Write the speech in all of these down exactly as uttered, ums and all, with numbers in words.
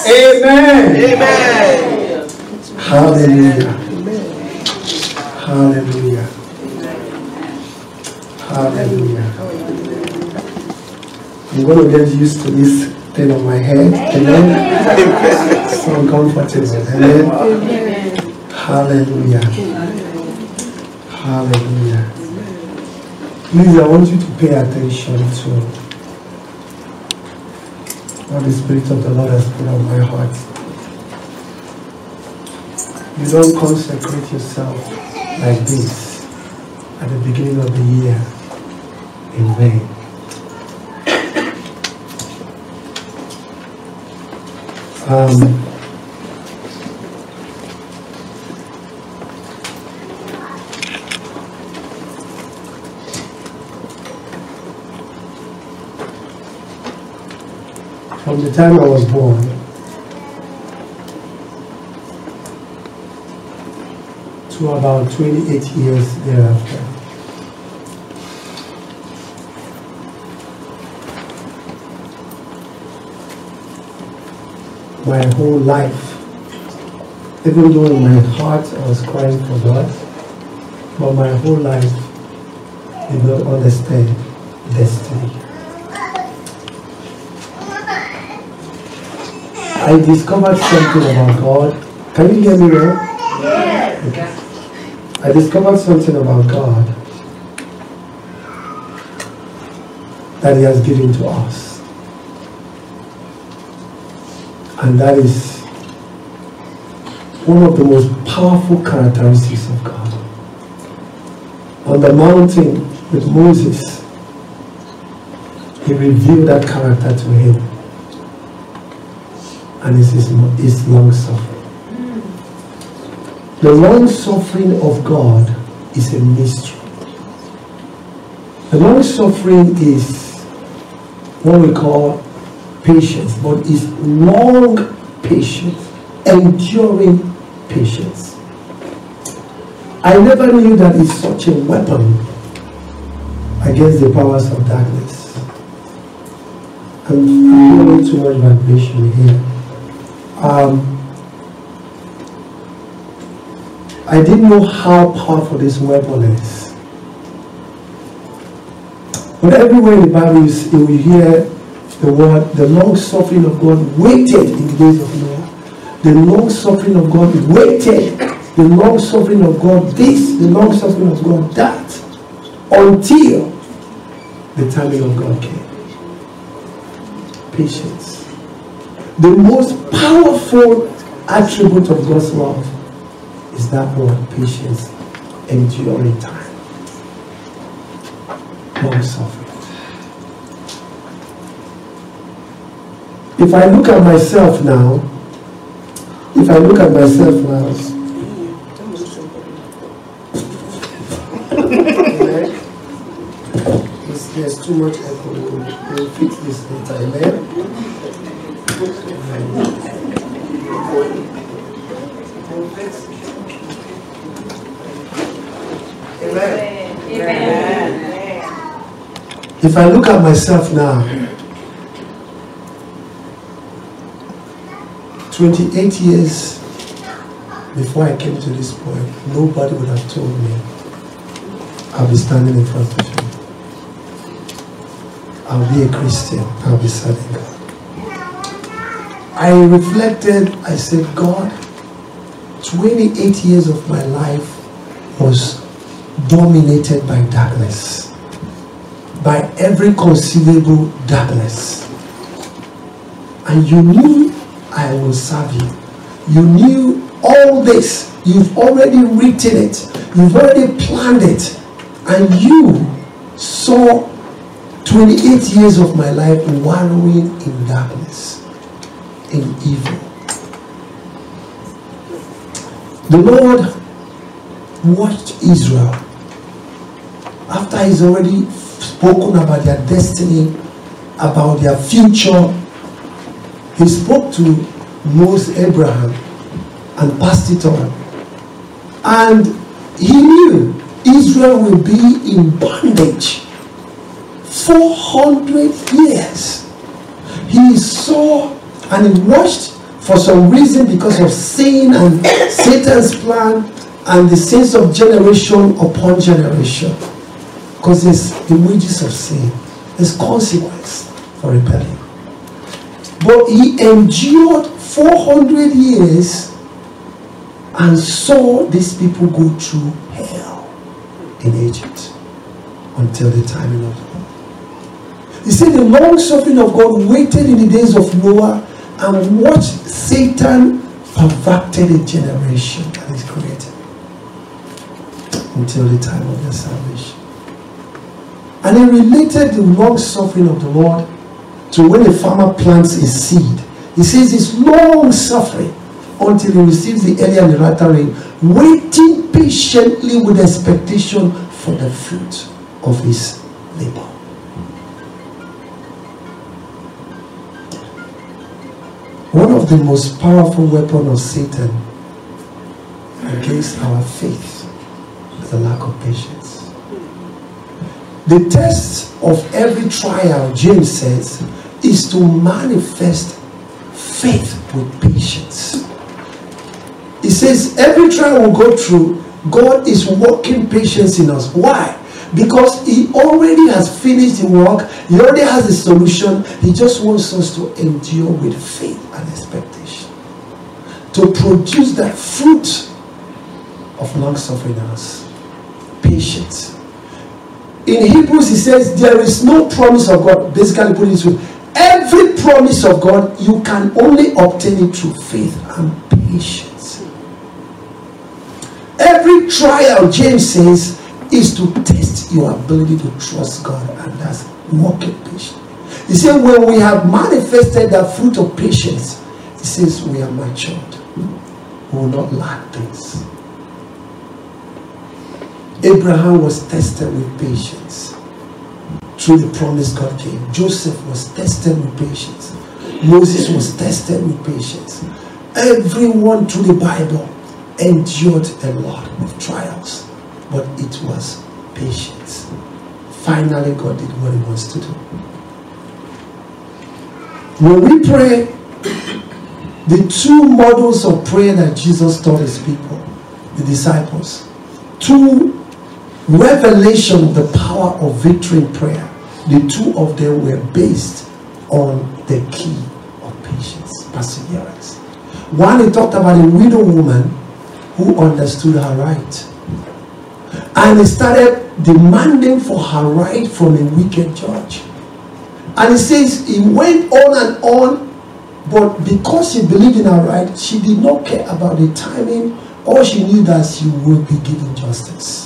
Amen. Amen. Hallelujah. Hallelujah. Hallelujah. I'm going to get used to this thing on my head. Amen. So uncomfortable. Amen. Amen. Hallelujah. Hallelujah. Please, I want you to pay attention to what the Spirit of the Lord has put on my heart. You don't consecrate yourself like this at the beginning of the year in vain. Um, from the time I was born, to about twenty-eight years thereafter, my whole life, even though in my heart I was crying for God, but my whole life did not understand destiny. I discovered something about God. Can you hear me well? Yes. Okay. I discovered something about God that He has given to us. And that is one of the most powerful characteristics of God. On the mountain with Moses, He revealed that character to him. And it's his, his long suffering. The long suffering of God is a mystery. The long suffering is what we call patience, but it's long patience, enduring patience. I never knew that it's such a weapon against the powers of darkness. I'm feeling too much vibration here. Um, I didn't know how powerful this weapon is. But everywhere in the Bible you, you hear the word, the long suffering of God waited in the days of Noah. The long suffering of God waited. The long suffering of God this, the long suffering of God that, until the timing of God came. Patience. The most powerful attribute of God's love is that word, patience, enduring time, long suffering. If I look at myself now, if I look at myself now, there's too much echo. We'll fix this later. Amen. Amen. Amen. If I look at myself now, twenty-eight years before I came to this point, nobody would have told me I'll be standing in front of you. I'll be a Christian. I'll be serving God. I reflected, I said, God, twenty-eight years of my life was dominated by darkness, by every conceivable darkness. And you knew I will serve you. You knew all this. You've already written it. You've already planned it. And you saw twenty-eight years of my life wallowing in darkness, in evil. The Lord watched Israel after He's already spoken about their destiny, about their future. He spoke to Moses, Abraham, and passed it on. And He knew Israel will be in bondage four hundred years. He saw and he watched For some reason, because of sin and Satan's plan and the sins of generation upon generation. Because there's the wages of sin. There's consequence for rebellion. But he endured four hundred years and saw these people go through hell in Egypt until the timing of God. He said the long suffering of God waited in the days of Noah and watched Satan perverted a generation that is created until the time of their salvation. And he related the long suffering of the Lord to when a farmer plants a seed. He says it's long suffering until he receives the early and the latter rain, waiting patiently with expectation for the fruit of his labor. One of the most powerful weapons of Satan against our faith is the lack of patience. The test of every trial, James says, is to manifest faith with patience. He says every trial we'll go through, God is working patience in us. Why? Because he already has finished the work. He already has the solution. He just wants us to endure with faith and expectation, to produce that fruit of long suffering in us. Patience. In Hebrews, he says there is no promise of God. Basically, put it this way: every promise of God, you can only obtain it through faith and patience. Every trial, James says, is to test your ability to trust God, and that's walking patience. He said, when we have manifested that fruit of patience, he says we are matured. We will not lack things. Abraham was tested with patience through the promise God gave. Joseph was tested with patience. Moses was tested with patience. Everyone through the Bible endured a lot of trials, but it was patience. Finally, God did what he wants to do. When we pray, the two models of prayer that Jesus taught his people, the disciples, two revelation of the power of victory in prayer, the two of them were based on the key of patience, perseverance. One, he talked about a widow woman who understood her right, and he started demanding for her right from a wicked judge. And he says he went on and on, but because she believed in her right, she did not care about the timing. All she knew that she would be given justice.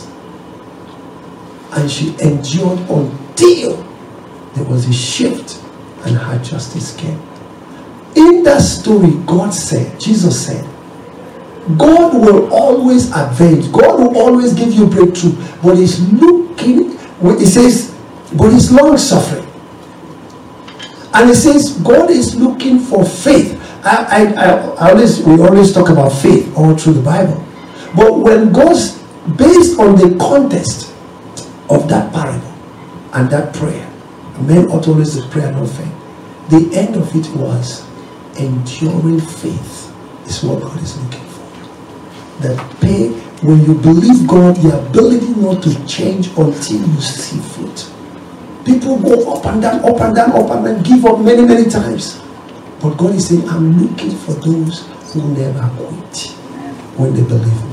And she endured until there was a shift and her justice came. In that story, God said, Jesus said, God will always avenge. God will always give you breakthrough. But he's looking, he says, but he's long suffering. And he says, God is looking for faith. I, I, I always, we always talk about faith all through the Bible. But when God's based on the context of that parable and that prayer, men ought always to pray and not faint. The end of it was enduring faith is what God is looking for. That pay, when you believe God, the ability not to change until you see fruit. People go up and down, up and down, up and down, give up many, many times. But God is saying, I'm looking for those who never quit when they believe me.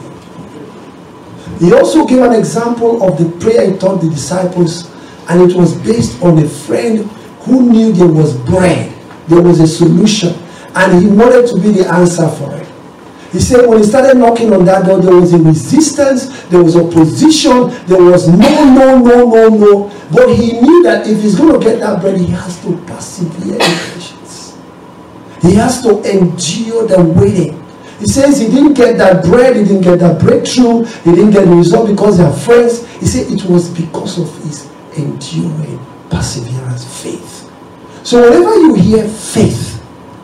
He also gave an example of the prayer he taught the disciples, and it was based on a friend who knew there was bread, there was a solution, and he wanted to be the answer for it. He said when he started knocking on that door, there was a resistance, there was opposition, there was no, no, no, no, no. But he knew that if he's going to get that bread, he has to persevere in patience. He has to endure the waiting. He says he didn't get that bread, he didn't get that breakthrough, he didn't get the result because they are friends. He said it was because of his enduring perseverance, faith. So whenever you hear faith,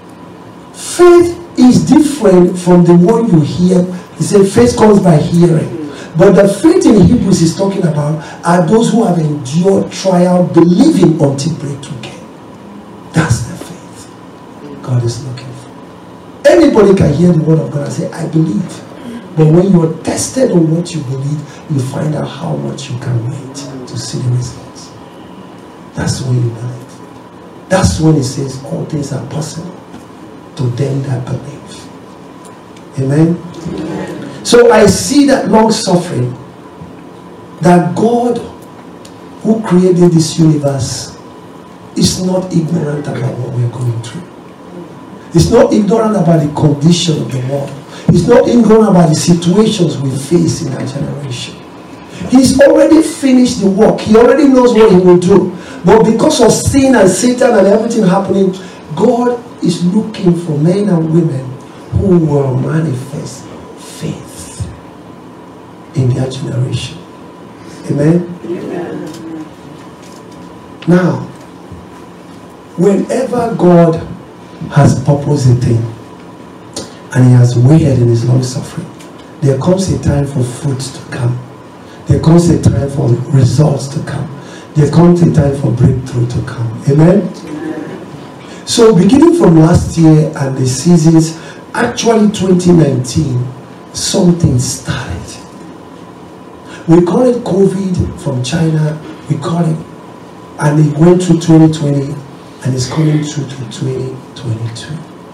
faith is different from the one you hear. He said faith comes by hearing. But the faith in Hebrews is talking about are those who have endured trial, believing until breakthrough came. That's the faith God is looking for. Anybody can hear the word of God and say, I believe. But when you are tested on what you believe, you find out how much you can wait to see the results. That's when you believe. That's when it says all things are possible to them that believe. Amen? Amen. So I see that long suffering, that God who created this universe is not ignorant about what we're going through. He's not ignorant about the condition of the world. He's not ignorant about the situations we face in our generation. He's already finished the work. He already knows what he will do. But because of sin and Satan and everything happening, God is looking for men and women who will manifest faith in their generation. Amen? Amen. Now, whenever God has purposed a thing and he has waited in his long suffering, there comes a time for fruits to come. There comes a time for results to come. There comes a time for breakthrough to come. Amen? Amen. So beginning from last year and the seasons, actually twenty nineteen, something started. We call it COVID from China. We call it, and it went through twenty twenty and it's coming through to twenty twenty-two.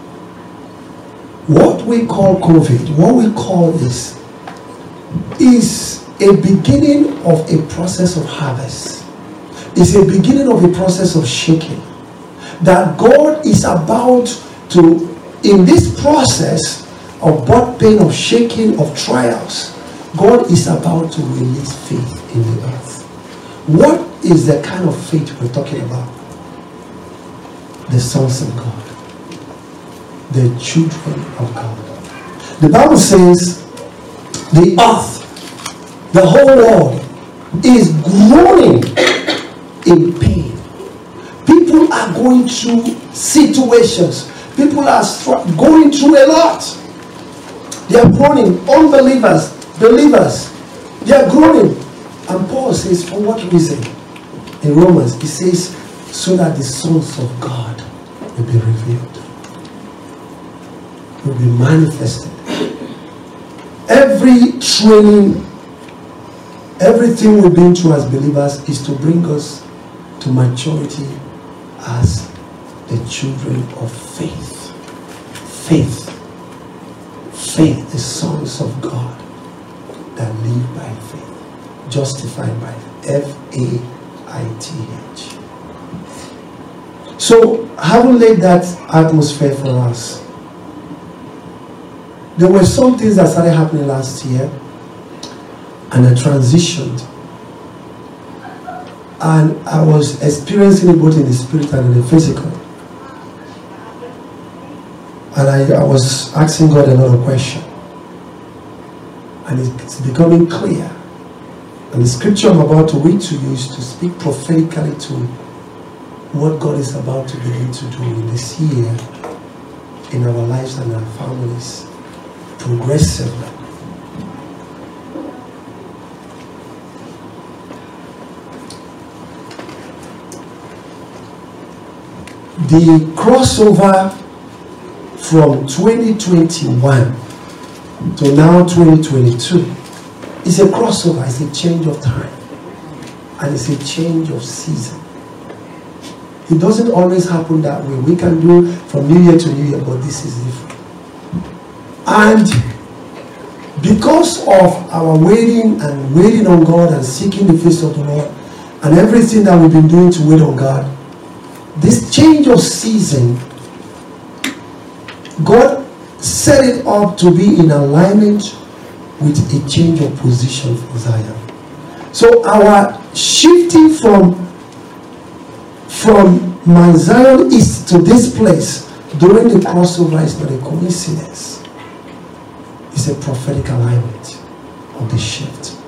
What we call COVID, what we call this, is a beginning of a process of harvest. It's a beginning of a process of shaking. That God is about to, in this process of birth pain, of shaking, of trials, God is about to release faith in the earth. What is the kind of faith we're talking about? The sons of God. The children of God. The Bible says the earth, the whole world is groaning in pain. People are going through situations. People are going through a lot. They are groaning. Unbelievers, believers, they are groaning. And Paul says, for what reason? In Romans, he says, so that the sons of God will be revealed, will be manifested. Every training, everything we've been through as believers is to bring us to maturity as the children of faith. Faith. Faith, the sons of God that live by faith. Justified by F A I T H. So, having laid that atmosphere for us, there were some things that started happening last year, and I transitioned. And I was experiencing it both in the spirit and in the physical. And I, I was asking God another question. And it's becoming clear. And the scripture I'm about to read to you is to speak prophetically to what God is about to begin to do in this year, in our lives and our families, progressively. The crossover from twenty twenty-one to now twenty twenty-two is a crossover, it's a change of time, and it's a change of season. It doesn't always happen that way. We can do from New Year to New Year, but this is different. And because of our waiting and waiting on God and seeking the face of the Lord and everything that we've been doing to wait on God, this change of season, God set it up to be in alignment with a change of position for Zion. So our shifting from from Mount Zion East to this place during the crossover is not a coincidence. It's a prophetic alignment of the shift.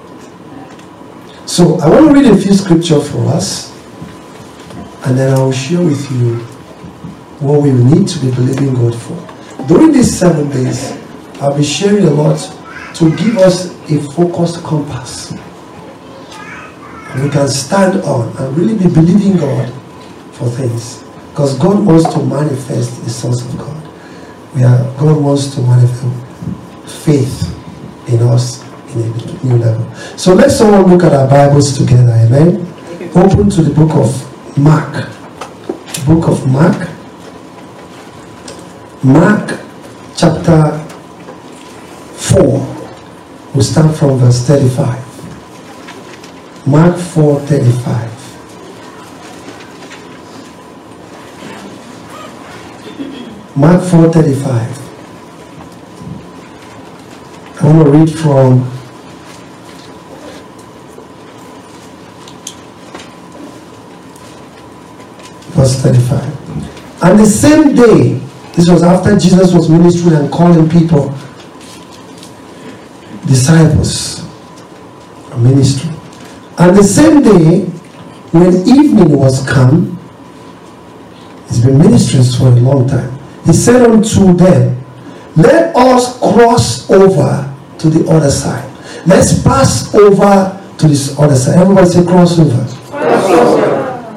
So I want to read a few scriptures for us, and then I will share with you what we need to be believing God for. During these seven days, I'll be sharing a lot to give us a focused compass. And we can stand on and really be believing God for things. Because God wants to manifest the sons of God. We are, God wants to manifest faith in us in a new level. So let's all look at our Bibles together. Amen. Open to the book of Mark. Book of Mark. Mark chapter four. We'll start from verse thirty-five. Mark four thirty-five. Mark four thirty-five. I want to read from verse thirty-five. And the same day, this was after Jesus was ministering and calling people, disciples, a ministry. And the same day, when evening was come, he's been ministering for a long time, he said unto them, let us cross over to the other side. Let's pass over to this other side. Everybody say cross over. Cross over.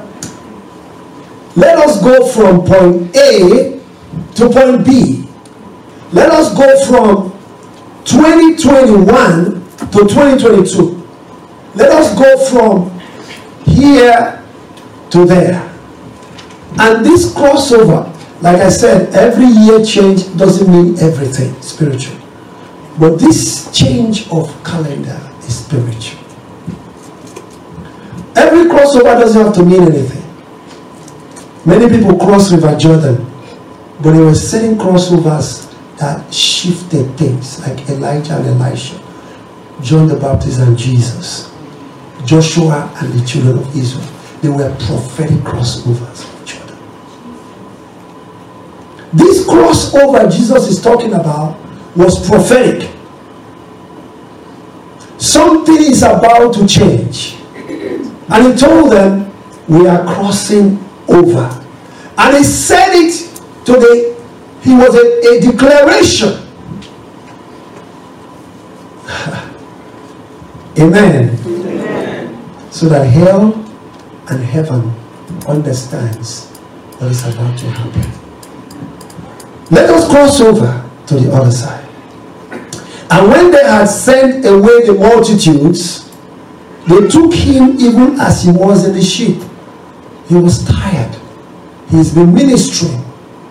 Let us go from point A to point B. Let us go from twenty twenty-one to twenty twenty-two. Let us go from here to there. And this crossover, like I said, every year change doesn't mean everything spiritual. But this change of calendar is spiritual. Every crossover doesn't have to mean anything. Many people cross River Jordan, but they were setting crossovers that shifted things, like Elijah and Elisha, John the Baptist and Jesus, Joshua and the children of Israel. They were prophetic crossovers of Jordan. This crossover Jesus is talking about was prophetic. Something is about to change. And he told them, we are crossing over. And he said it to the, he was a, a declaration. Amen. Amen. So that hell and heaven understands what is about to happen. Let us cross over to the other side. And when they had sent away the multitudes, they took him even as he was in the ship. He was tired. He's been ministering.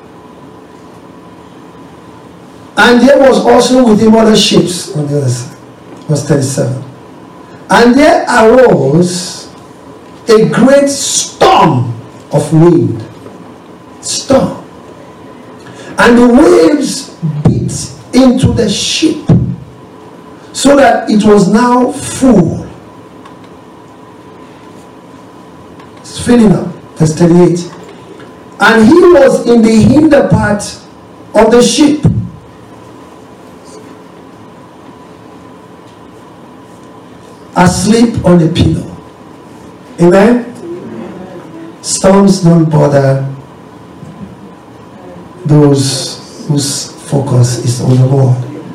And there was also with him other ships on the other side. Verse thirty-seven. And there arose a great storm of wind. Storm. And the waves beat into the ship, so that it was now full. It's filling up. Verse thirty-eight. And he was in the hinder part of the ship, asleep on a pillow. Amen? Amen. Storms don't bother those whose focus is on the Lord.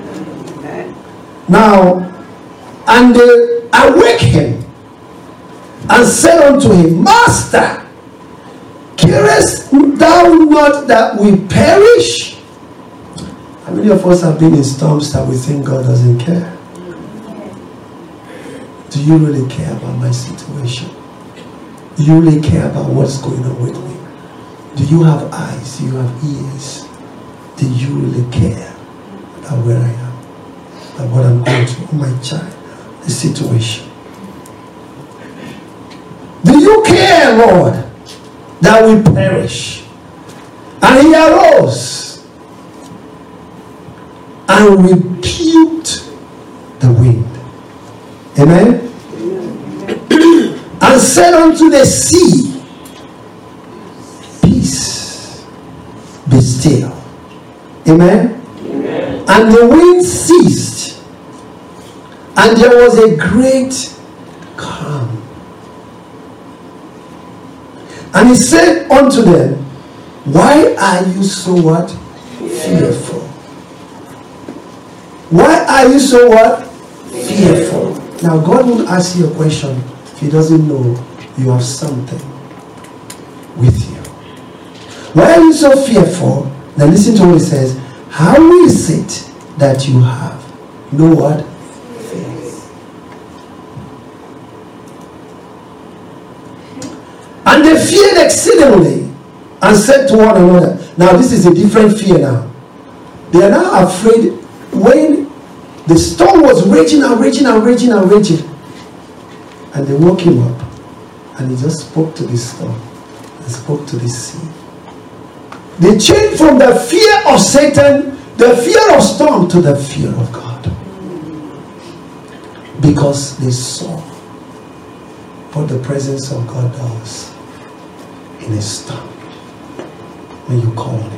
Now, and they awake him and said unto him, Master, carest thou not that we perish? How many of us have been in storms that we think God doesn't care? Do you really care about my situation? Do you really care about what's going on with me? Do you have eyes? Do you have ears? Do you really care about where I am? About what I'm going through? Oh, my child, the situation. Do you care, Lord, that we perish? And he arose and rebuked the wind. Amen? And said unto the sea, Peace, be still. Amen? Amen? And the wind ceased, and there was a great calm. And he said unto them, Why are you so what? Fearful. Why are you so what? Fearful. Now God will ask you a question if he doesn't know you have something with you. Why are you so fearful? Now listen to what he says. how is it that you have no what? Faith. And they feared exceedingly and said to one another. Now this is a different fear now. They are now afraid when the storm was raging and raging and raging and raging. And they woke him up. And he just spoke to the storm and spoke to the sea. They changed from the fear of Satan, the fear of storm, to the fear of God. Because they saw what the presence of God does in a storm when you call him.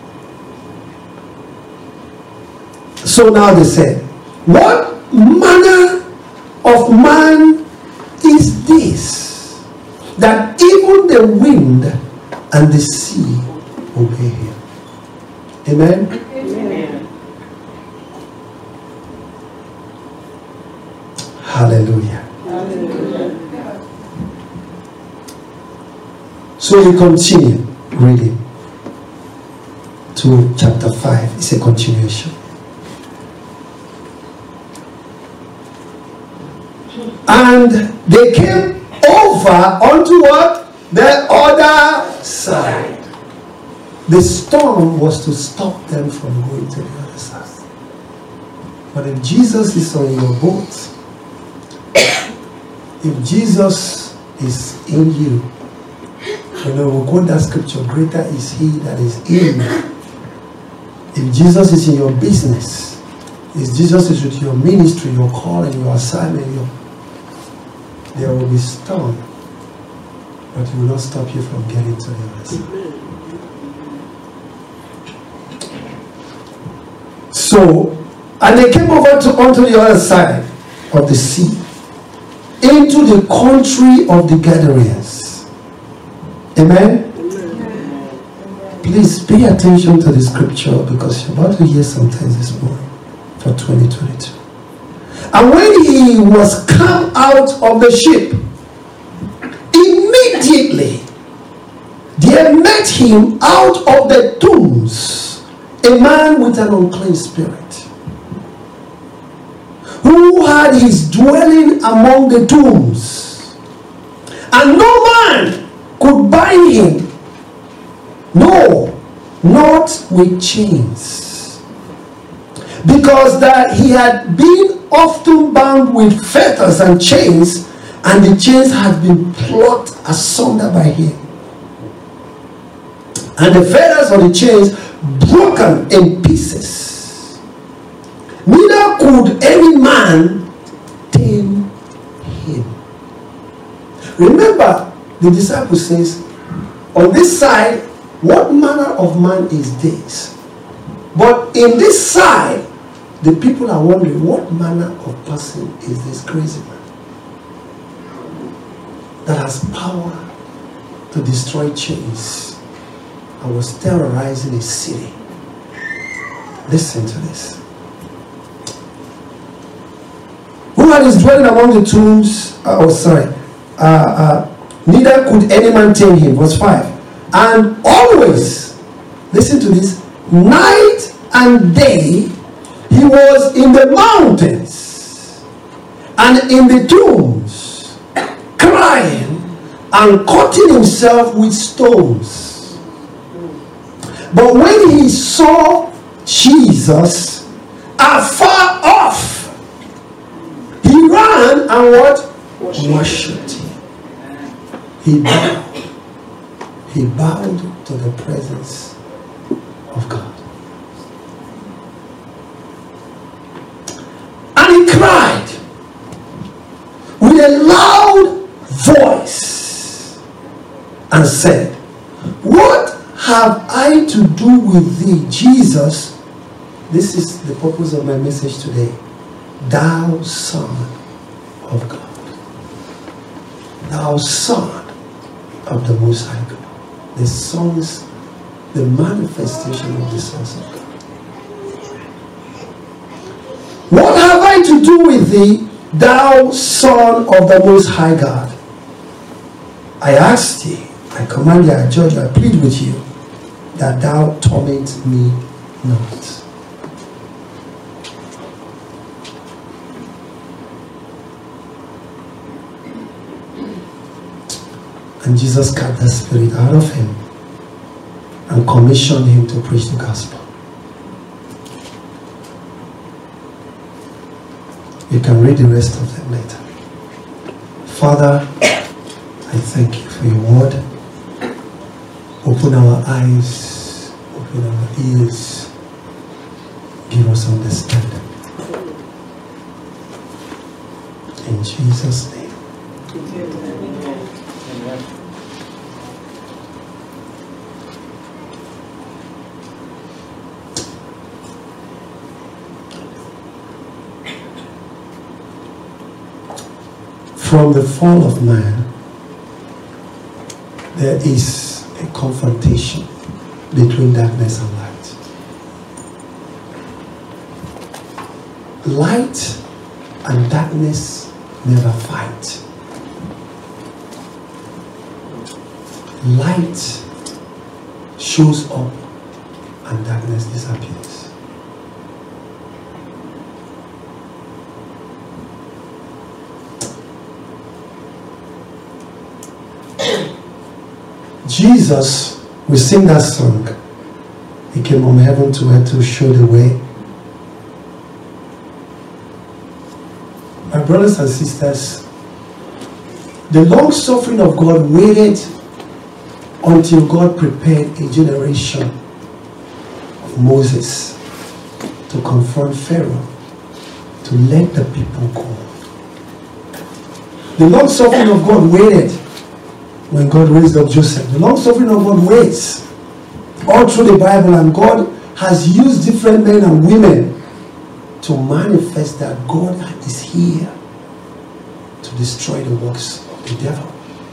So now they said, what manner of man is this, that even the wind and the sea obey him? Amen? Amen. Hallelujah. Hallelujah. So we continue reading to chapter five. It's a continuation. And they came over onto what? The other side. The storm was to stop them from going to the other side. But if Jesus is on your boat, if Jesus is in you, you know, we'll quote that scripture, greater is he that is in you. If Jesus is in your business, if Jesus is with your ministry, your calling, your assignment, your there will be storm, but it will not stop you from getting to the other side. So, and they came over to onto the other side of the sea, into the country of the Gadarenes. Amen? Amen. Please pay attention to the scripture, because you're about to hear some things this morning for twenty twenty-two. And when he was come out of the ship, immediately there met him out of the tombs a man with an unclean spirit, who had his dwelling among the tombs, and no man could bind him, no, not with chains, because that he had been often bound with fetters and chains, and the chains had been plucked asunder by him, and the fetters of the chains broken in pieces. Neither could any man tame him. Remember, the disciple says, on this side, what manner of man is this? But in this side, the people are wondering, what manner of person is this crazy man that has power to destroy chains and was terrorizing a city? Listen to this. Who had his dwelling among the tombs? Uh, oh, sorry. Uh, uh, neither could any man tame him. Verse five. And always, listen to this, night and day, he was in the mountains and in the tombs, crying and cutting himself with stones. But when he saw Jesus afar off, he ran and what? Worshipped him. He bowed. He bowed to the presence of God. And he cried with a loud voice and said, what have I to do with thee, Jesus? This is the purpose of my message today. Thou Son of God. Thou Son of the Most High God. The sons, the manifestation of the sons of God. What have I to do with thee, thou Son of the Most High God? I ask thee, I command thee, I judge you, I plead with you, that thou torment me not. And Jesus cast the spirit out of him and commissioned him to preach the gospel. You can read the rest of them later. Father, I thank you for your word. Open our eyes, open our ears, give us understanding. In Jesus' name. Amen. From the fall of man, there is a confrontation between darkness and light. Light and darkness never fight. Light shows up and darkness disappears. Jesus, we sing that song. He came from heaven to earth to show the way. My brothers and sisters, the long suffering of God waited until God prepared a generation of Moses to confront Pharaoh, to let the people go. The long suffering of God waited when God raised up Joseph. The long suffering of God waits all through the Bible, and God has used different men and women to manifest that God is here to destroy the works of the devil.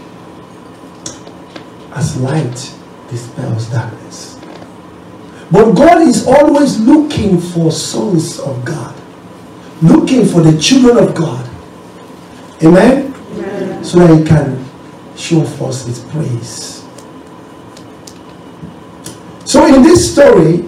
As light dispels darkness. But God is always looking for sons of God, looking for the children of God. Amen? Amen. So that he can show forth his praise. So in this story,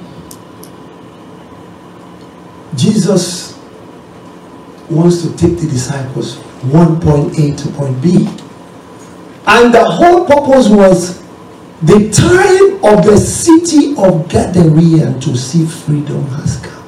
Jesus wants to take the disciples from one point A to point B. And the whole purpose was the time of the city of Gadarean to see freedom has come.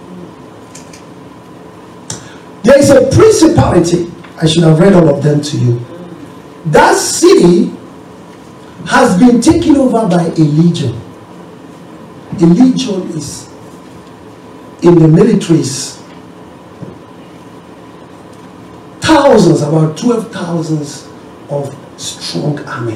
There is a principality. I should have read all of them to you. That city has been taken over by a legion. A legion is in the militaries. Thousands, about twelve thousands of strong army.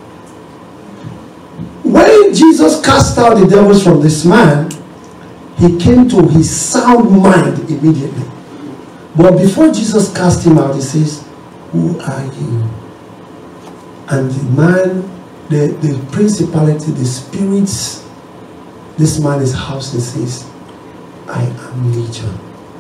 When Jesus cast out the devils from this man, he came to his sound mind immediately. But before Jesus cast him out, he says, "Who are you?" And the man, the, the principality, the spirits, this man is housed and says, "I am Legion."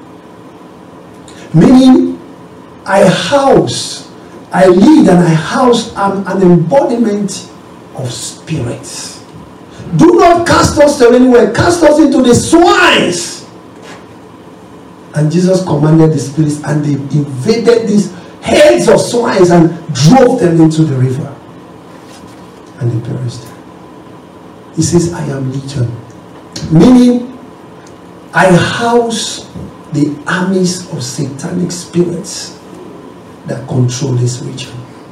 Meaning, I house, I lead and I house, I'm an embodiment of spirits. Do not cast us to anywhere, cast us into the swines. And Jesus commanded the spirits, and they invaded these heads of swines and drove them into the river. And they perished. He says, "I am Legion." Meaning, I house the armies of satanic spirits that control this region.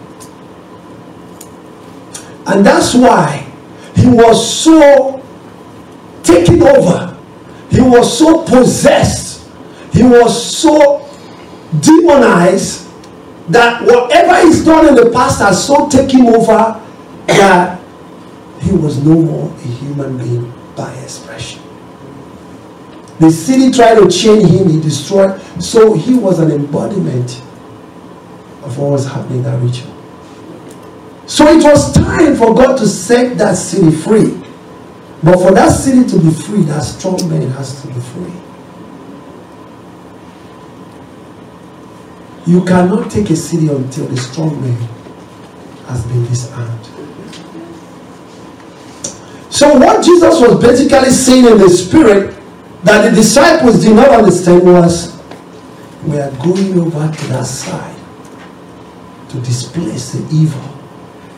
And that's why he was so taken over. He was so possessed. He was so demonized that whatever he's done in the past has so taken over that he was no more a human being by expression. The city tried to chain him, he destroyed. So he was an embodiment of what was happening in that region. So it was time for God to set that city free. But for that city to be free, that strong man has to be free. You cannot take a city until the strong man has been disarmed. So what Jesus was basically saying in the spirit that the disciples did not understand was, we are going over to that side to displace the evil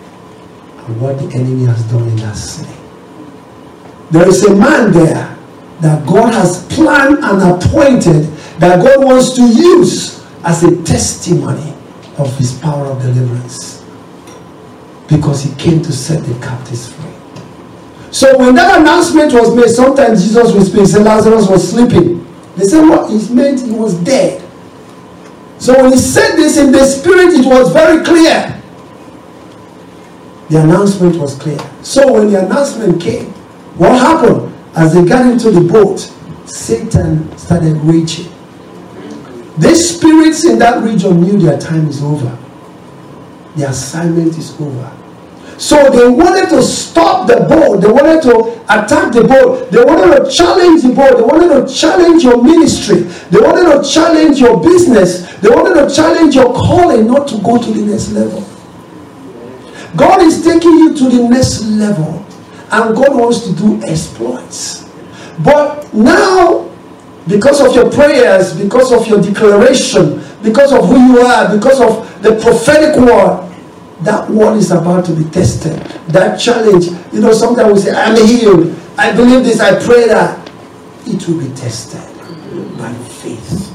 and what the enemy has done in that city. There is a man there that God has planned and appointed, that God wants to use as a testimony of his power of deliverance, because he came to set the captives free. So when that announcement was made, sometimes Jesus would speak, say Lazarus was sleeping. They said what it meant, he was dead. So when he said this in the spirit, it was very clear. The announcement was clear. So when the announcement came, what happened? As they got into the boat, Satan started raging. These spirits in that region knew their time is over. The assignment is over. So they wanted to stop the boat. They wanted to attack the boat. They wanted to challenge the boat. They wanted to challenge your ministry. They wanted to challenge your business. They wanted to challenge your calling, not to go to the next level. God is taking you to the next level, and God wants to do exploits. But now, because of your prayers, because of your declaration, because of who you are, because of the prophetic word, that word is about to be tested. That challenge, you know, sometimes we say, I'm healed, I believe this, I pray that. It will be tested by faith.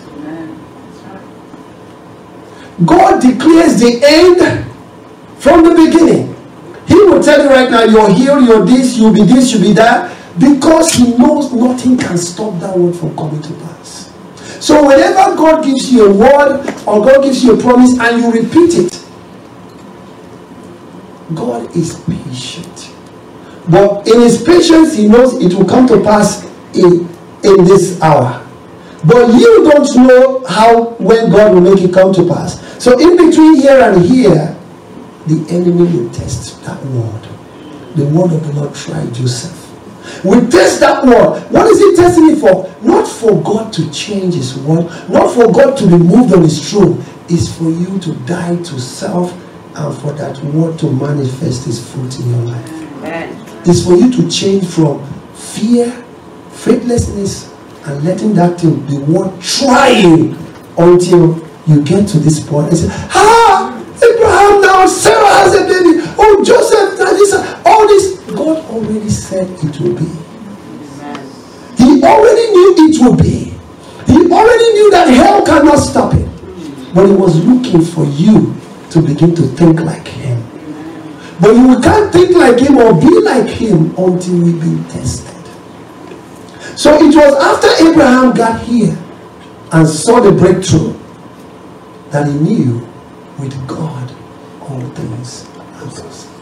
God declares the end from the beginning. He will tell you right now, you're healed, you're this, you'll be this, you'll be that, because he knows nothing can stop that word from coming to pass. So whenever God gives you a word, or God gives you a promise, and you repeat it, God is patient. But in his patience, he knows it will come to pass in, in this hour. But you don't know how, when God will make it come to pass. So in between here and here, the enemy will test that word. The word of the Lord tried Joseph. We test that word. What is he testing it for? Not for God to change his word, not for God to be moved on his throne. It's for you to die to self, and for that word to manifest its fruit in your life. Amen. It's for you to change from fear, faithlessness, and letting that thing, the word trying, until you get to this point and say, ah, Abraham now, Sarah has a baby, oh, Joseph, now this, all this. God already said it will be. Amen. He already knew it will be. He already knew that hell cannot stop it. But he was looking for you to begin to think like him. But you can't think like him or be like him until we've been tested. So it was after Abraham got here and saw the breakthrough that he knew with God all things are possible.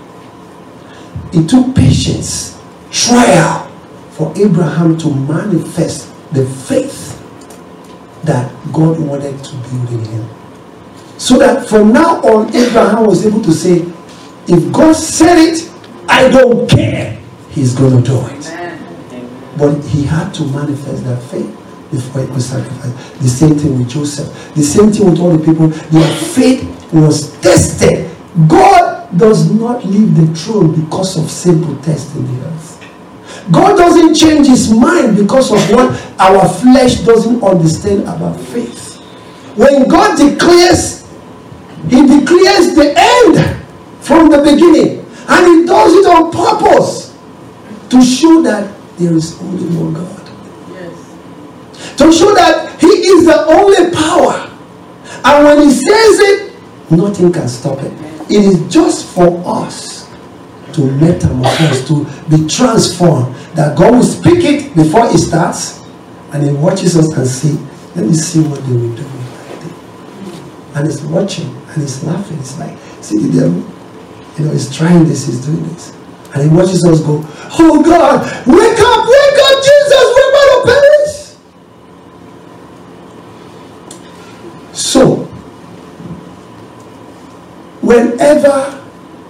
It took patience, trial, for Abraham to manifest the faith that God wanted to build in him. So that from now on, Abraham was able to say, if God said it, I don't care. He's going to do it. Amen. But he had to manifest that faith before he could sacrifice. The same thing with Joseph. The same thing with all the people. Their faith was tested. God does not leave the throne because of simple tests in the earth. God doesn't change his mind because of what our flesh doesn't understand about faith. When God declares, he declares the end from the beginning, and he does it on purpose to show that there is only one God. Yes. To show that he is the only power, and when he says it, nothing can stop it. It is just for us to metamorphose, to be transformed, that God will speak it before it starts, and he watches us and see, let me see what they will do. And he's watching, and he's laughing. It's like, see the devil, you know, he's trying this, he's doing this. And he watches us go, oh God, wake up, wake up, Jesus, we're about to perish. So, whenever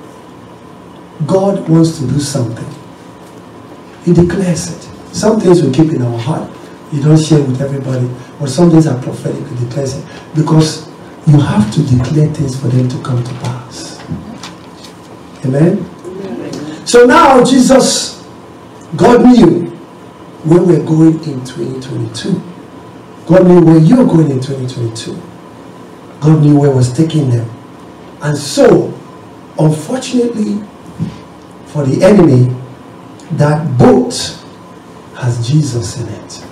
God wants to do something, he declares it. Some things we keep in our heart. You don't share with everybody. But some things are prophetic, he declares it. Because you have to declare things for them to come to pass. Amen? Amen. So now Jesus, God knew where we're going in twenty twenty-two. God knew where you're going in twenty twenty-two. God knew where was taking them. And so, unfortunately, for the enemy, that boat has Jesus in it.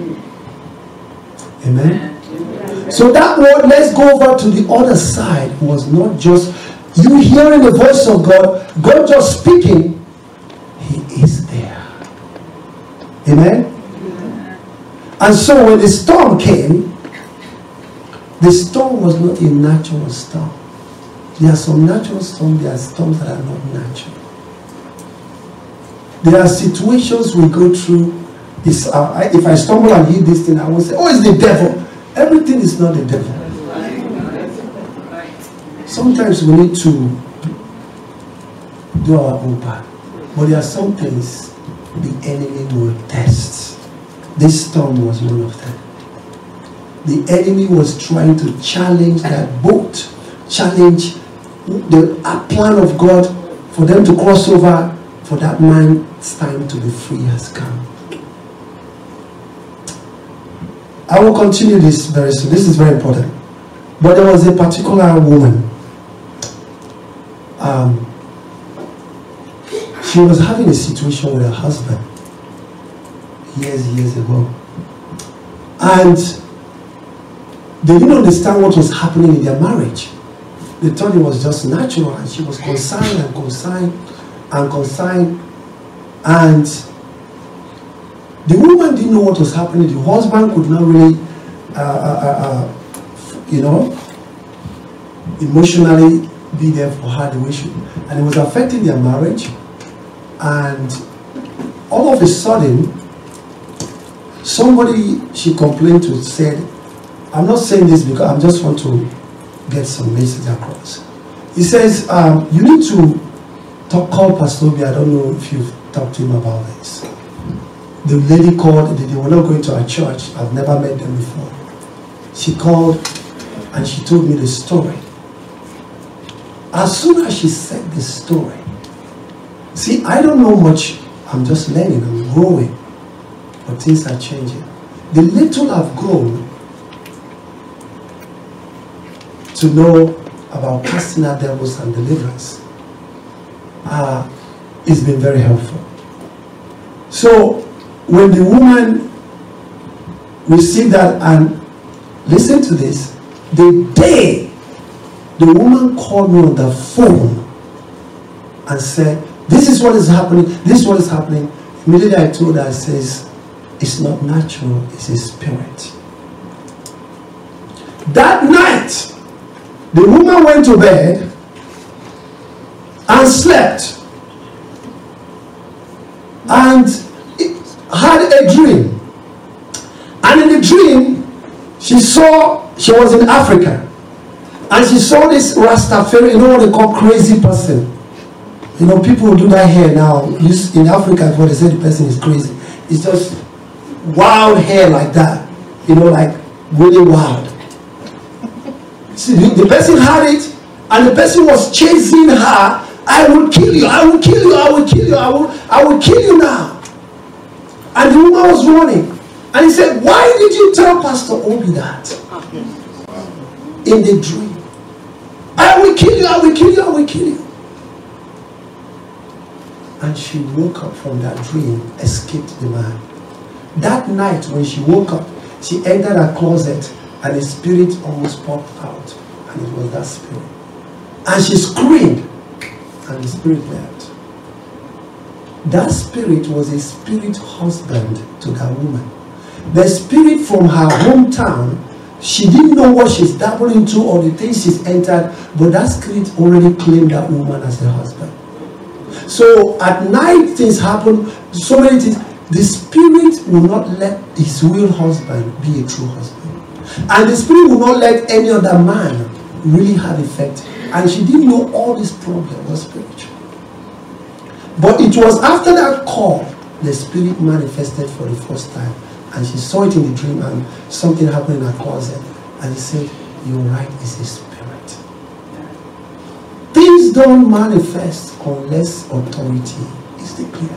Amen? Amen. So that word, let's go over to the other side, was not just you hearing the voice of God, God just speaking. He is there. Amen? Amen. And so when the storm came, the storm was not a natural storm. There are some natural storms, there are storms that are not natural. There are situations we go through. It's, uh, if I stumble and hit this thing, I will say, oh, it's the devil. Everything is not the devil. Sometimes we need to do our own part. But there are some things the enemy will test. This storm was one of them. The enemy was trying to challenge that boat, challenge the plan of God for them to cross over, for that man's time to be free has come. I will continue this very soon. This is very important. But there was a particular woman. Um, she was having a situation with her husband years, years ago. And they didn't understand what was happening in their marriage. They thought it was just natural, and she was consigned and consigned and consigned. And the woman didn't know what was happening. The husband could not really, uh, uh, uh, you know, emotionally be there for her the way she, and it was affecting their marriage. And all of a sudden, somebody she complained to said, I'm not saying this because I just want to get some message across. He says, um, you need to talk, call Pastor Obi. I don't know if you've talked to him about this. The lady called, they were not going to our church. I've never met them before. She called and she told me the story. As soon as she said the story, see, I don't know much. I'm just learning, I'm growing. But things are changing. The little I've grown to know about casting out devils and deliverance uh, it's been very helpful. So when the woman received that, and listen to this, the day the woman called me on the phone and said, this is what is happening, this is what is happening. Immediately I told her, I says, it's not natural, it's a spirit. That night, the woman went to bed and slept and had a dream. And in the dream, she saw, she was in Africa, and she saw this Rastafari, you know what they call crazy person. You know, people who do that hair now, in Africa, before they say the person is crazy, it's just wild hair like that, you know, like really wild. See, the, the person had it, and the person was chasing her. I will kill you, I will kill you, I will kill you, I will, I will kill you now. And the woman was running. And he said, why did you tell Pastor Obi that? In the dream. I will kill you, I will kill you, I will kill you. And she woke up from that dream, escaped the man. That night when she woke up, she entered her closet and a spirit almost popped out. And it was that spirit. And she screamed and the spirit left. That spirit was a spirit husband to that woman. The spirit from her hometown, she didn't know what she's dabbled into or the things she's entered, but that spirit already claimed that woman as her husband. So at night things happen, so many things. The spirit will not let his real husband be a true husband. And the spirit will not let any other man really have effect. And she didn't know all this problem was spiritual. But it was after that call, the spirit manifested for the first time. And she saw it in the dream, and something happened in her closet. And he said, you're right, it's a spirit. Things don't manifest unless authority is declared.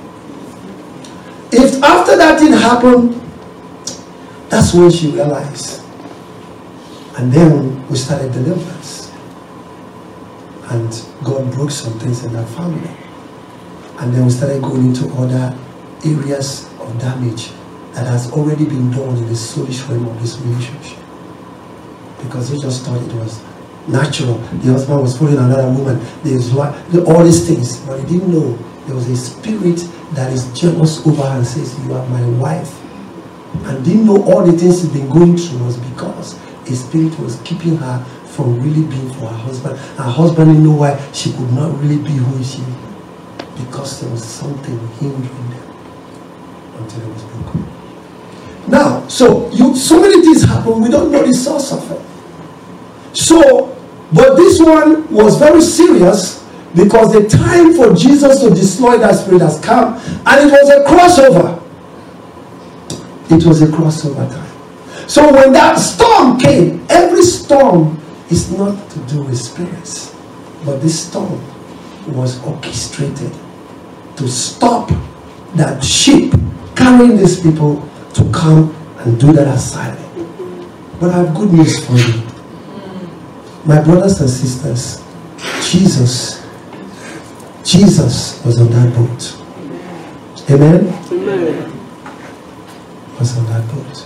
If after that thing happened, that's when she realized. And then we started deliverance. And God broke some things in that family. And then we started going into other areas of damage that has already been done in the soulish realm of this relationship. Because he just thought it was natural. The husband was following another woman. There's all these things. But he didn't know there was a spirit that is jealous over her and says, you are my wife. And didn't know all the things he's been going through was because a spirit was keeping her from really being for her husband. Her husband didn't know why she could not really be who she is. Because there was something hindering them until it was broken. Now, so you so many things happen, we don't know the source of it. So, but this one was very serious because the time for Jesus to destroy that spirit has come, and it was a crossover. It was a crossover time. So when that storm came, every storm is not to do with spirits, but this storm was orchestrated to stop that ship carrying these people to come and do that assignment. But I have good news for you. My brothers and sisters, Jesus, Jesus was on that boat. Amen? Amen. Was on that boat.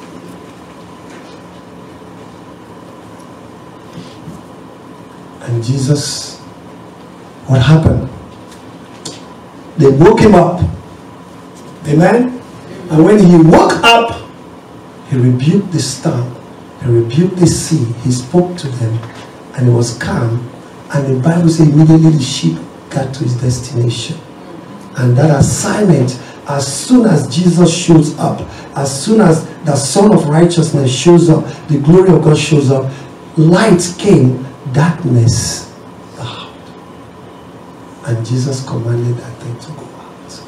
And Jesus, what happened? They woke him up. Amen? And when he woke up, he rebuked the storm. He rebuked the sea. He spoke to them. And it was calm. And the Bible says immediately the ship got to its destination. And that assignment, as soon as Jesus shows up, as soon as the Son of Righteousness shows up, the glory of God shows up, light came, darkness out. And Jesus commanded that thing to go out.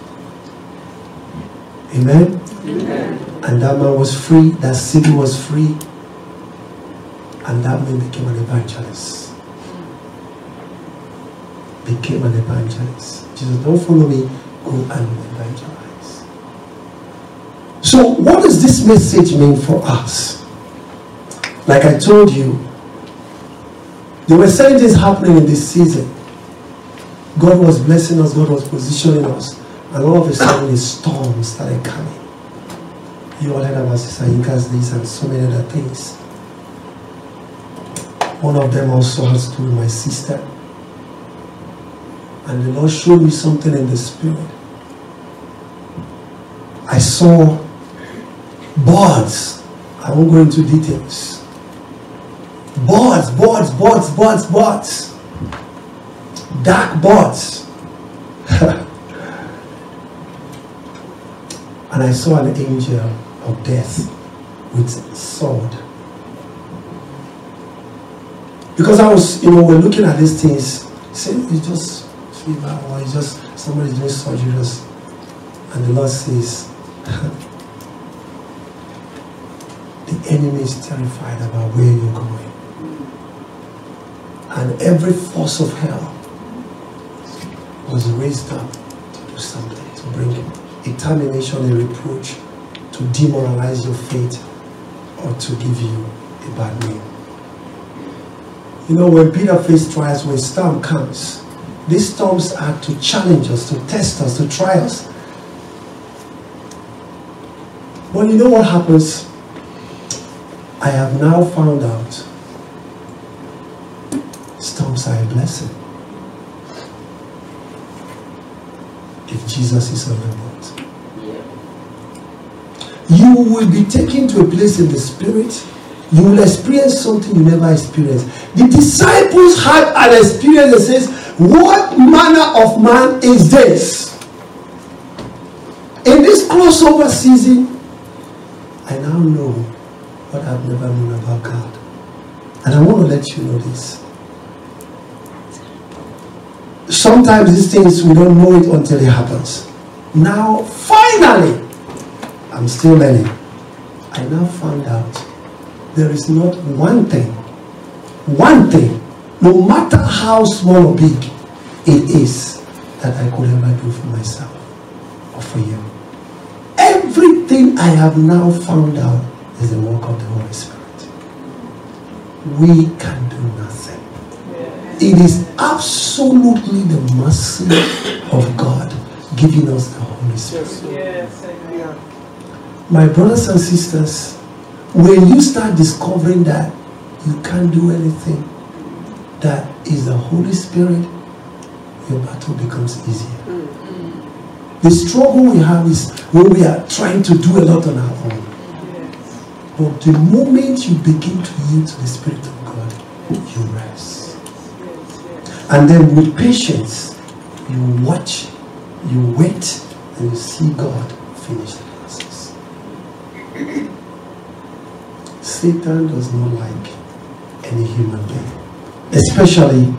Amen? Amen. And that man was free, that city was free, and that man became an evangelist. Became an evangelist. Jesus, don't follow me, go and evangelize. So what does this message mean for us? Like I told you, there were certain things happening in this season. God was blessing us, God was positioning us, and all of a sudden a storm started coming. You all heard about Sister Yinka's days and so many other things. One of them also has to do with my sister. And the Lord showed me something in the spirit. I saw birds. I won't go into details. Birds, birds, birds, birds, birds. Dark birds. And I saw an angel of death with a sword. Because I was, you know, we're looking at these things, saying it's just fever or it's just somebody's doing surgery. And the Lord says, the enemy is terrified about where you're going. And every force of hell was raised up to do something, to bring a termination, a reproach, to demoralize your faith, or to give you a bad name. You know, when Peter faced trials, when storm comes, these storms are to challenge us, to test us, to try us. But you know what happens? I have now found out storms are a blessing. If Jesus is on the boat. You will be taken to a place in the spirit. You will experience something you never experienced. The disciples had an experience that says, what manner of man is this? In this crossover season, I now know what I've never known about God. And I want to let you know this. Sometimes these things, we don't know it until it happens. Now, finally, I'm still learning. I now found out there is not one thing, one thing, no matter how small or big it is, that I could ever do for myself or for you. Everything I have now found out is the work of the Holy Spirit. We can do nothing. it is absolutely the mercy of God giving us the Holy Spirit. Yes, amen. My brothers and sisters, when you start discovering that you can't do anything, that is the Holy Spirit, your battle becomes easier. Mm-hmm. The struggle we have is when we are trying to do a lot on our own. Yes. But the moment you begin to yield to the Spirit of God, you rest. Yes, yes. And then with patience, you watch, you wait, and you see God finish the process. Satan does not like any human being, especially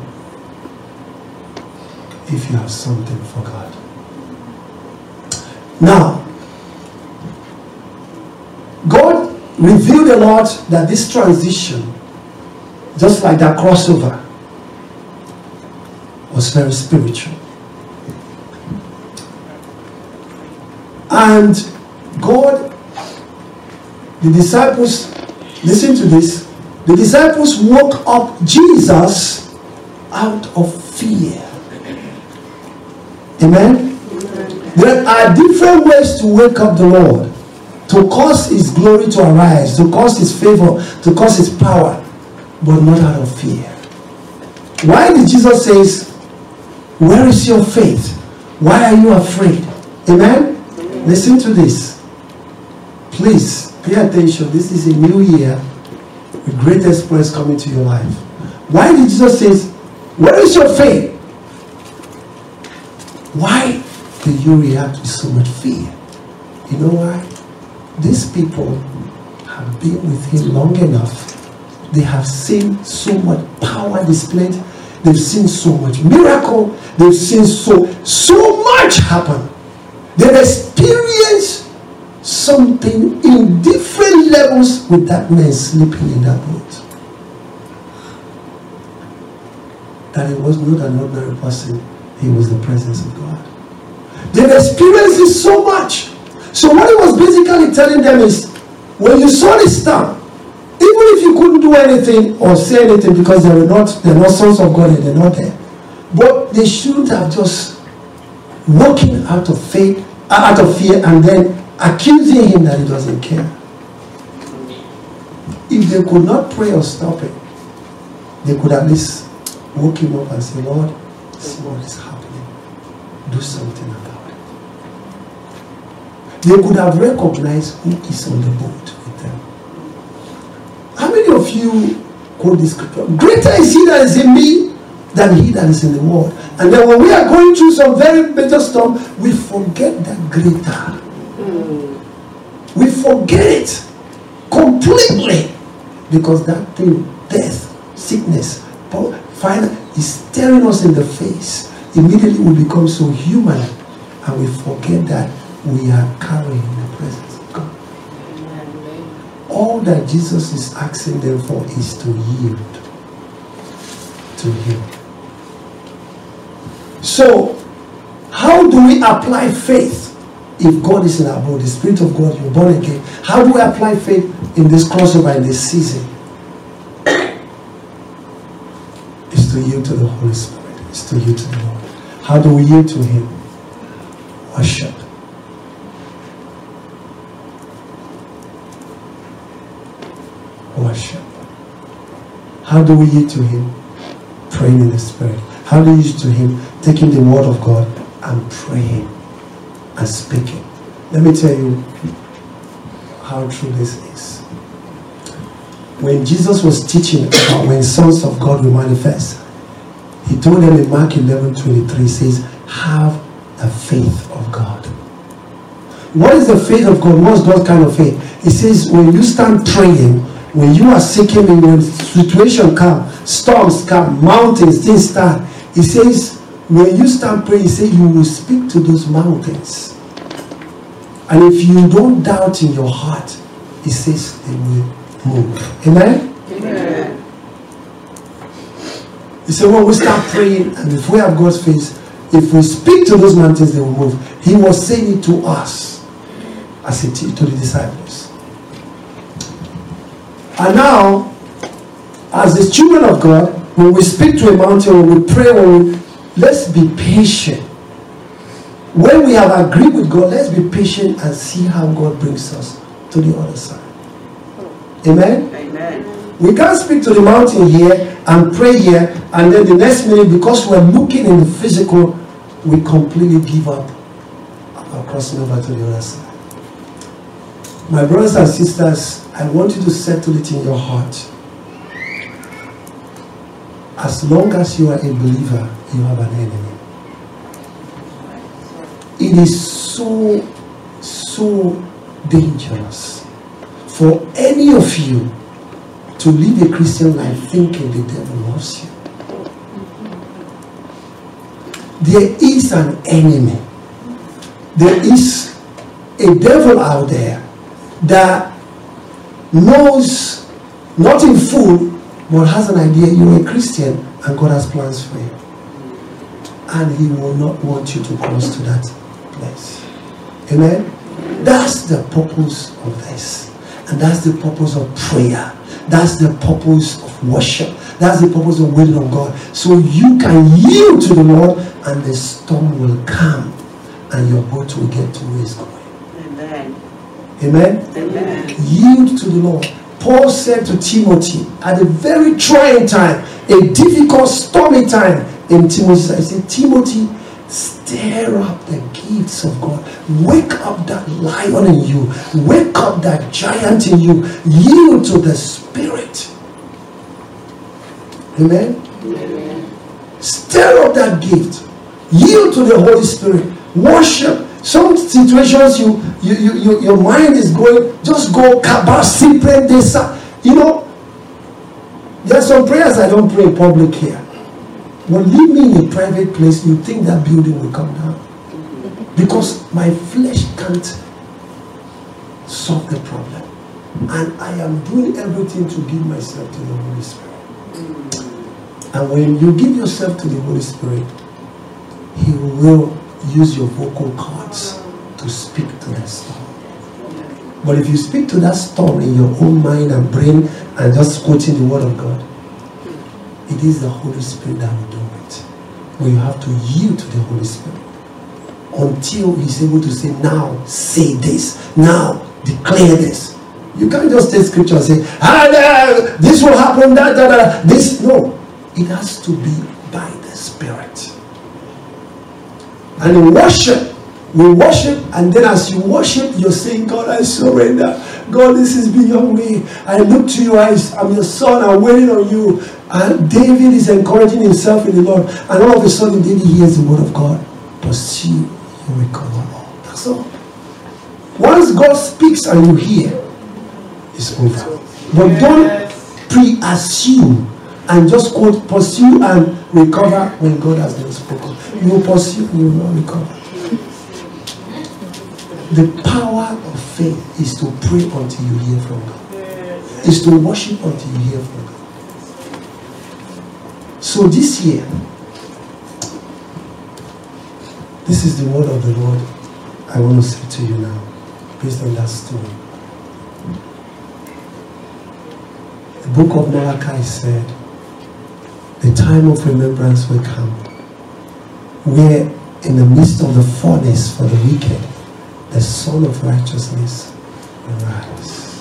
if you have something for God. Now, God revealed a lot that this transition, just like that crossover, was very spiritual. And God, the disciples, listen to this, the disciples woke up Jesus out of fear. Amen? Amen? There are different ways to wake up the Lord. To cause His glory to arise, to cause His favor, to cause His power, but not out of fear. Why did Jesus say, where is your faith? Why are you afraid? Amen? Amen? Listen to this. Please, pay attention. This is a new year with great exploits coming to your life. Why did Jesus say, where is your faith? Why do you react with so much fear? You know why? These people have been with Him long enough. They have seen so much power displayed. They've seen so much miracle. They've seen so, so much happen. They've experienced something in different levels with that man sleeping in that boat. That it was not an ordinary person. He was the presence of God. They've experienced it so much. So what He was basically telling them is, when you saw this storm, even if you couldn't do anything or say anything because they were not, they're not sons of God and they're not there, but they shouldn't have just walking out of faith, out of fear, and then accusing Him that He doesn't care. If they could not pray or stop it, they could at least woke Him up and say, Lord, see what is happening. Do something about it. They could have recognized who is on the boat with them. How many of you quote this scripture? Greater is He that is in me than he that is in the world. And then when we are going through some very major storm, we forget that greater. Mm. We forget it completely. Because that thing, death, sickness, fire, is staring us in the face. Immediately we become so human and we forget that we are carrying the presence of God. Amen. All that Jesus is asking them for is to yield to Him. So, how do we apply faith if God is in our body, the Spirit of God, you're born again? How do we apply faith in this crossover, in this season? It's to yield to the Holy Spirit. It's to yield to the Lord. How do we yield to Him? Worship. Worship. How do we yield to Him? Praying in the Spirit. How do we yield to Him? Taking the Word of God and praying and speaking. Let me tell you how true this is. When Jesus was teaching about when sons of God will manifest, He told them in Mark eleven twenty-three, He says, have the faith of God. What is the faith of God? What's God's kind of faith? He says, when you stand praying, when you are seeking Him, when situation come, storms come, mountains, things start, He says, when you stand praying, He says, you will speak to those mountains. And if you don't doubt in your heart, He says, they will move. Amen? Amen. He said, when we start praying, and if we have God's faith, if we speak to those mountains, they will move. He was saying it to us, as He did to the disciples. And now, as the children of God, When we speak to a mountain, when we pray, when we, let's be patient. When we have agreed with God, let's be patient and see how God brings us to the other side. Amen? Amen. We can't speak to the mountain here and pray here, and then the next minute, because we're looking in the physical, we completely give up about crossing over to the other side. My brothers and sisters, I want you to settle it in your heart. As long as you are a believer, you have an enemy. It is so, so dangerous for any of you to live a Christian life thinking the devil loves you. There is an enemy. There is a devil out there that knows, not in full, but has an idea you're a Christian and God has plans for you. And he will not want you to cross to that place. Amen? That's the purpose of this. And that's the purpose of prayer. That's the purpose of worship. That's the purpose of waiting on God. So you can yield to the Lord and the storm will come and your boat will get to where it's going. Amen. Amen? Amen. Yield to the Lord. Paul said to Timothy at a very trying time, a difficult, stormy time in Timothy, I said, Timothy, stir up the gifts of God. Wake up that lion in you. Wake up that giant in you. Yield to the Spirit. Amen? Amen. Stir up that gift. Yield to the Holy Spirit. Worship. Some situations you, you, you, you your mind is going, just go kabasi, pray this. You know, there are some prayers I don't pray in public here. But leave me in a private place, you think that building will come down. Because my flesh can't solve the problem. And I am doing everything to give myself to the Holy Spirit. And when you give yourself to the Holy Spirit, He will use your vocal cords to speak to that storm. But if you speak to that storm in your own mind and brain and just quoting the Word of God, it is the Holy Spirit that will do it. But you have to yield to the Holy Spirit until He's able to say, now say this, now declare this. You can't just take scripture and say, ah, this will happen, that, that, that, this. No, it has to be by the Spirit. And in worship, we worship, and then as you worship, you're saying, God, I surrender. God, this is beyond me. I look to you. I, I'm your son. I'm waiting on you. And David is encouraging himself in the Lord. And all of a sudden, David hears the word of God. Pursue, you recover all. That's all. Once God speaks and you hear, it's over. But don't pre-assume and just quote, pursue and recover when God has not spoken. You will pursue and you will not recover. The power of faith is to pray until you hear from God. Is to worship until you hear from God. So this year, this is the word of the Lord I want to say to you now, based on that story. The book of Malachi said, the time of remembrance will come, where in the midst of the furnace for the wicked, the Son of Righteousness will rise.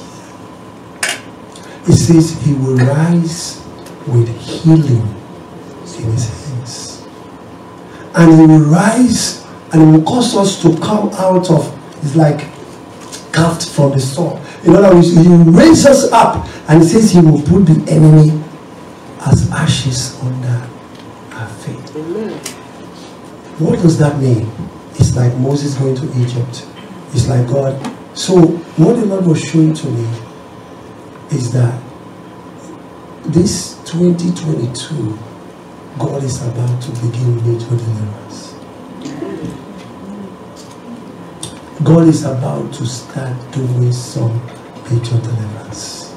It says he will rise with healing in his hands. And he will rise and he will cause us to come out of, it's like carved from the sword. In other words, he will raise us up, and it says he will put the enemy as ashes under our feet. Amen. What does that mean? It's like Moses going to Egypt. It's like God. So what the Lord was showing to me is that this twenty twenty-two, God is about to begin major deliverance. God is about to start doing some major deliverance.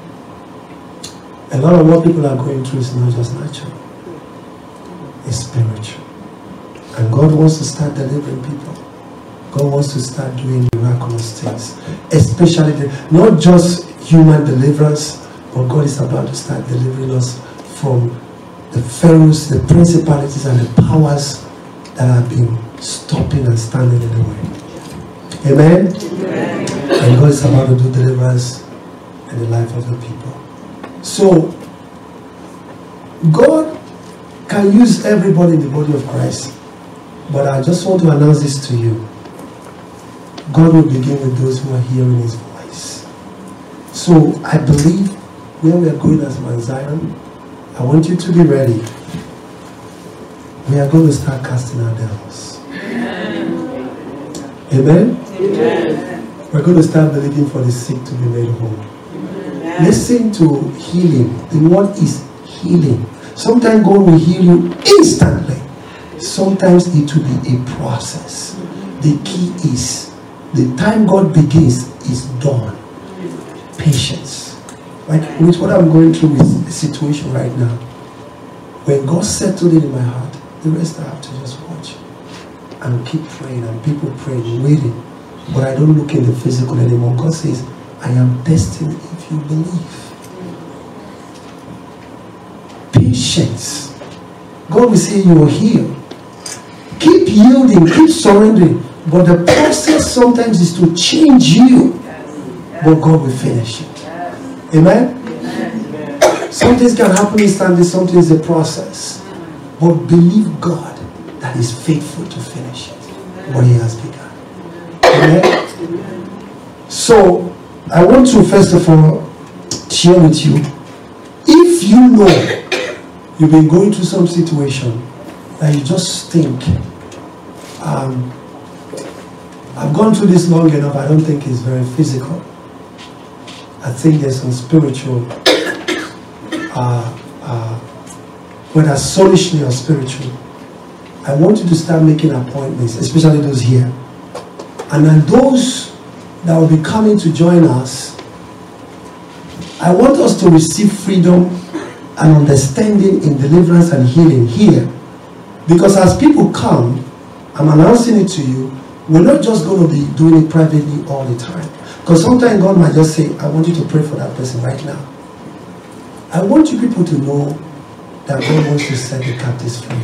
A lot of what people are going through is not just natural. It's spiritual. And God wants to start delivering people. God wants to start doing miraculous things. Especially, the, not just human deliverance, but God is about to start delivering us from the pharaohs, the principalities, and the powers that have been stopping and standing in the way. Amen? Amen. And God is about to do deliverance in the life of the people. So, God can use everybody in the body of Christ. But I just want to announce this to you. God will begin with those who are hearing His voice. So, I believe where we are going as Mount Zion, I want you to be ready. We are going to start casting out devils. Amen? Amen? Amen. We're going to start believing for the sick to be made whole. Amen. Listen to healing. The word is healing. Sometimes God will heal you instantly. Sometimes it will be a process. The key is the time God begins is done. Patience. Like with what I'm going through with the situation right now. When God settled it in my heart, the rest I have to just watch and keep praying, and people praying, waiting. But I don't look in the physical anymore. God says, I am destined if you believe. Patience. God will say you are healed. Keep yielding, keep surrendering. But the process sometimes is to change you. But God will finish it. Amen? Amen. Some things can happen instantly, something is a process. But believe God that is faithful to finish it, what He has begun. Amen? So, I want to first of all share with you, if you know you've been going through some situation that you just think, um, I've gone through this long enough, I don't think it's very physical. I think there's some spiritual, uh, uh, whether soulishly or spiritual. I want you to start making appointments, especially those here. And then those that will be coming to join us, I want us to receive freedom and understanding in deliverance and healing here. Because as people come, I'm announcing it to you, we're not just going to be doing it privately all the time. Because sometimes God might just say, I want you to pray for that person right now. I want you people to know that God wants to set the captives free.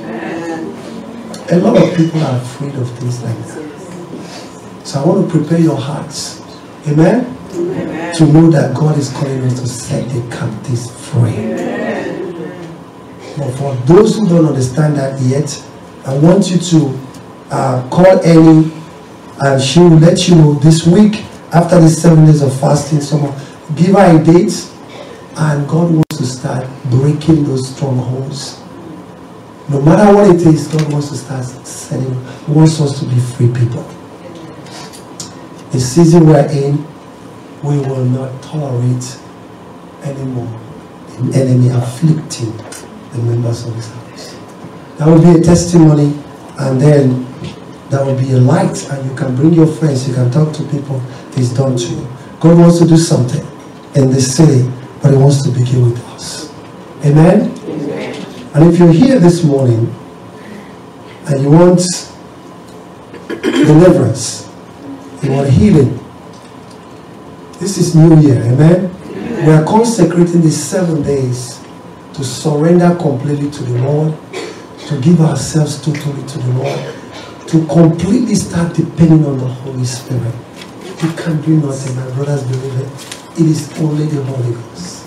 A lot of people are afraid of things like that. So I want to prepare your hearts. Amen? Amen. To know that God is calling us to set the captives free. Amen. But for those who don't understand that yet, I want you to uh, call Ellie, and she will let you know this week, after these seven days of fasting, someone give her a date, and God wants to start breaking those strongholds. No matter what it is, God wants to start setting, wants us to be free people. The season we're in, we will not tolerate anymore the enemy afflicting the members of His house. That will be a testimony, and then that will be a light, and you can bring your friends, you can talk to people. It's done to you. God wants to do something in this city, but He wants to begin with us. Amen? Amen. And if you're here this morning and you want deliverance, you want healing, this is New Year. Amen? Amen. We are consecrating these seven days to surrender completely to the Lord, to give ourselves totally to the Lord, to completely start depending on the Holy Spirit. You can do nothing, my brothers, believe it. It is only the Holy Ghost.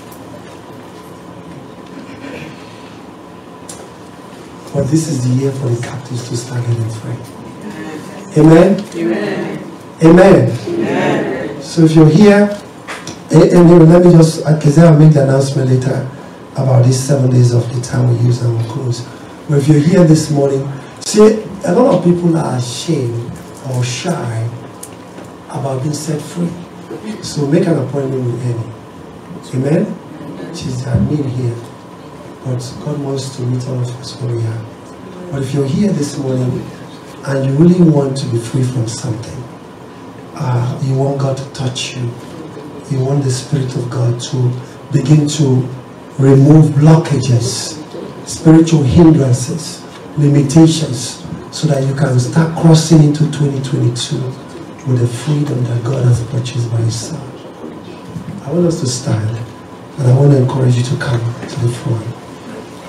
But this is the year for the captives to start getting free. Amen? Amen. Amen. Amen. So if you're here, and, and let me just, because I'll make the announcement later about these seven days of the time we use and we close. But if you're here this morning, see, a lot of people are ashamed or shy about being set free. So make an appointment with Annie. Amen? She's the admin here. But God wants to meet all of us where we are. But if you're here this morning and you really want to be free from something, uh, you want God to touch you, you want the Spirit of God to begin to remove blockages, spiritual hindrances, limitations, so that you can start crossing into twenty twenty-two with the freedom that God has purchased by His Son. I want us to stand, and I want to encourage you to come to the front.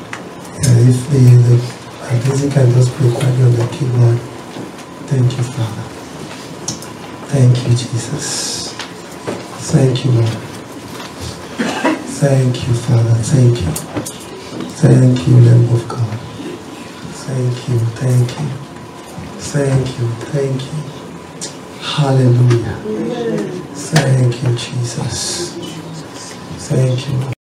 Yeah, if the, the uh, Daisy can just play quietly on the keyboard. Thank you, Father. Thank you, Jesus. Thank you, Lord. Thank you, Father. Thank you. Thank you, Lamb of God. Thank you, thank you. Thank you, thank you. Hallelujah. Thank you, Jesus. Thank you.